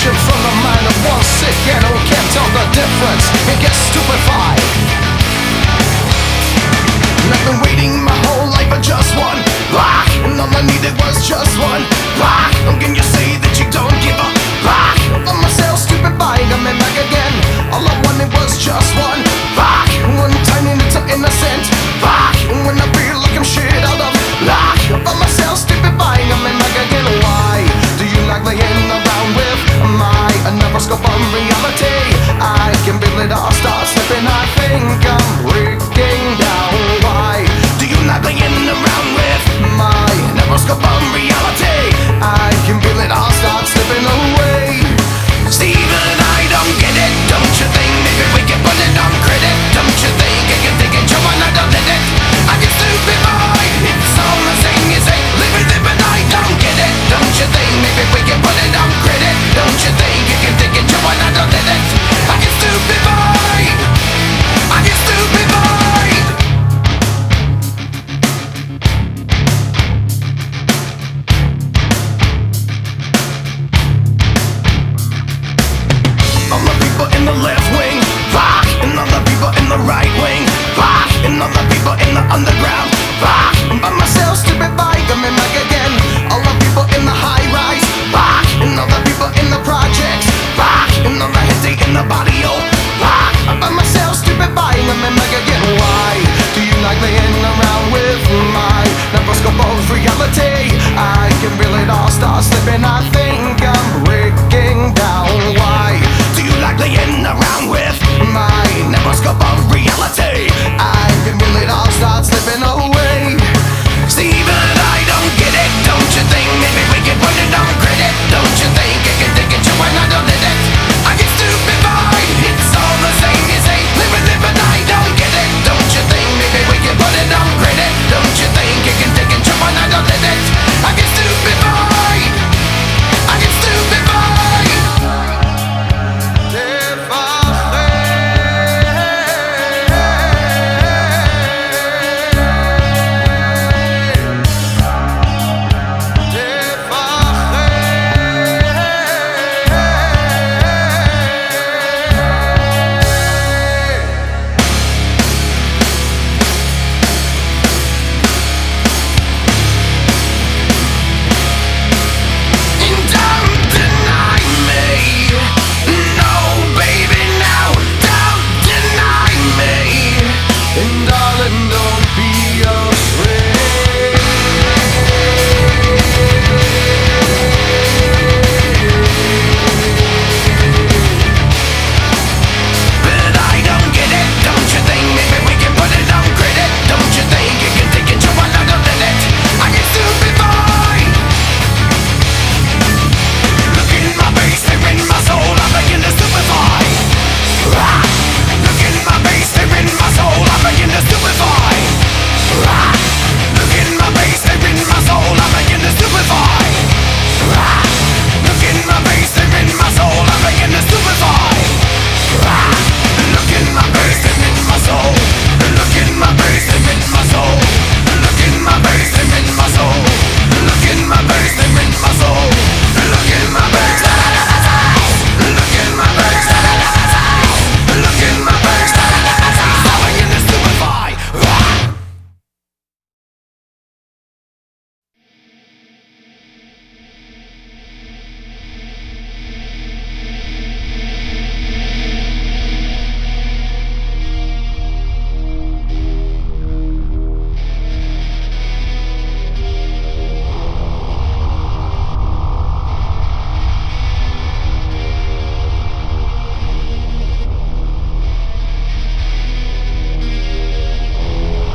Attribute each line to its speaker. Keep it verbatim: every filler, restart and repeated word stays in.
Speaker 1: Delusion from the mind of one sick animal can't tell the difference and gets stupefied. And I've been waiting my whole life for just one rock, and all I needed was just one rock. How can you say that you don't give a rock? I found myself stupefying, I'm in back again. All I wanted was just one rock, one tiny little innocent rock. And when I feel like I'm shit out of luck, I found myself stupefying, I'm in back again. Why do you like laying around with my another scope on reality? I can feel it all start slipping, I think I'm breaking down. Why do you like laying around with my never scope on reality? I can feel it all start slipping away. Steven, I don't get it, don't you think? Maybe we can put it on credit, don't you think? I can think it, Joe, and I don't let it. I can stupid boy, it's all the same, you say, live with it, but I don't get it, don't you think? Maybe we can put it on credit, don't you think? You can think it, Joe, and I don't let it. I can stupid boy, I can stupid boy. All the people in the left wing rock, and all the people in the right wing rock, and all the people in the underground rock. I'm by myself, stupid bike, I'm in back again. All the people in the high rise rock, and all the people in the projects rock, and all the headache in the body, oh rock. I'm by myself, stupid bike, I'm in back again. Why do you like laying around with my never scope of reality? I can feel it all start slipping.